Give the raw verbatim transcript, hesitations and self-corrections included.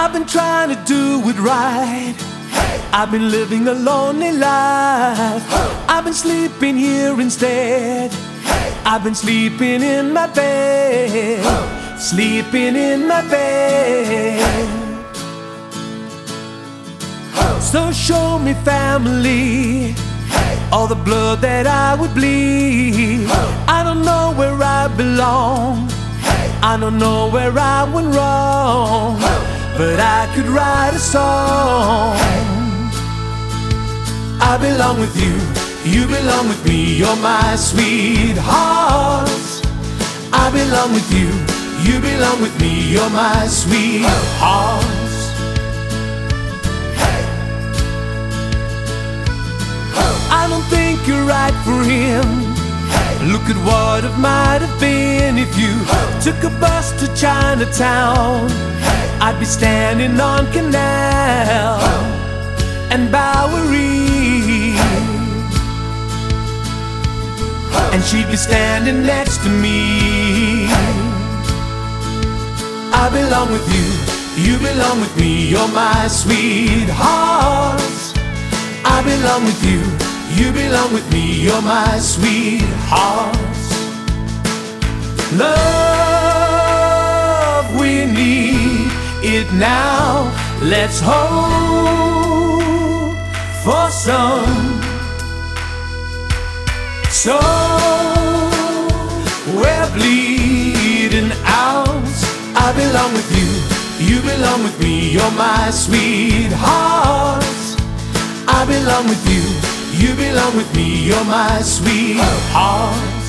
I've been trying to do it right. Hey! I've been living a lonely life. Ho! I've been sleeping here instead. Hey! I've been sleeping in my bed. Ho! Sleeping in my bed. Hey! Ho! So show me, family, Hey! all the blood that I would bleed. Ho! I don't know where I belong. Hey! I don't know where I went wrong. Ho! But I could write a song. Hey! I belong with you, you belong with me, you're my sweetheart. I belong with you, you belong with me, you're my sweetheart. Hey! Ho! I don't think you're right for him. Hey! Look at what it might have been if you Ho! took a bus to Chinatown. Hey! I'd be standing on Canal Ho! and Bowery, Ho! and she'd be standing next to me. I belong with you, you belong with me, you're my sweetheart. I belong with you, you belong with me, you're my sweetheart. Love, we need it now. Let's hope for some. So we're bleeding out. I belong with you, you belong with me, you're my sweetheart. I belong with you, you belong with me, you're my sweetheart.